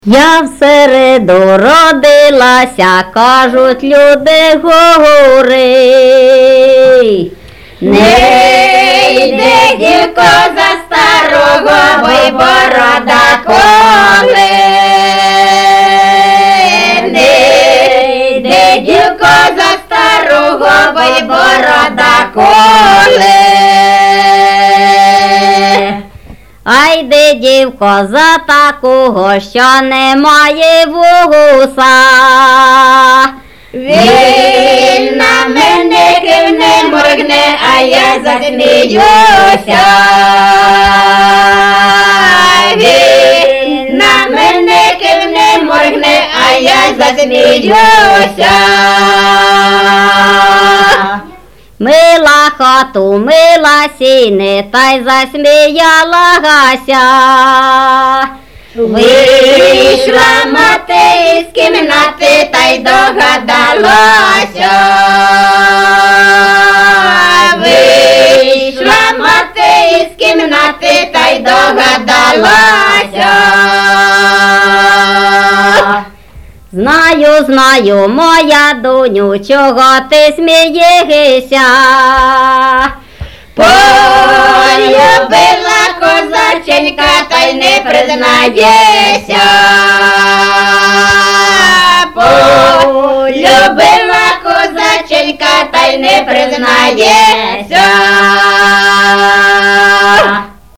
Я в середу родилася, кажуть люди гори. Не йде дівко за старого, бо й борода коли. Не йде дівко за старого, бо й борода коли. А йди, дівко, за такого, що не має вуса. Він на мене кивне, моргне, а я засміюся. Він на мене кивне, моргне, а я засміюся. Мила хату, мила сіни, та й засміялася. Вийшла мати із кімнати, та й догадалася. Вийшла мати із кімнати, та й догадалася. Знаю, знаю, моя доню, чого ти смієшся. Полюбила козаченька, та й не признаєшся. Полюбила козаченька, та й не признаєшся.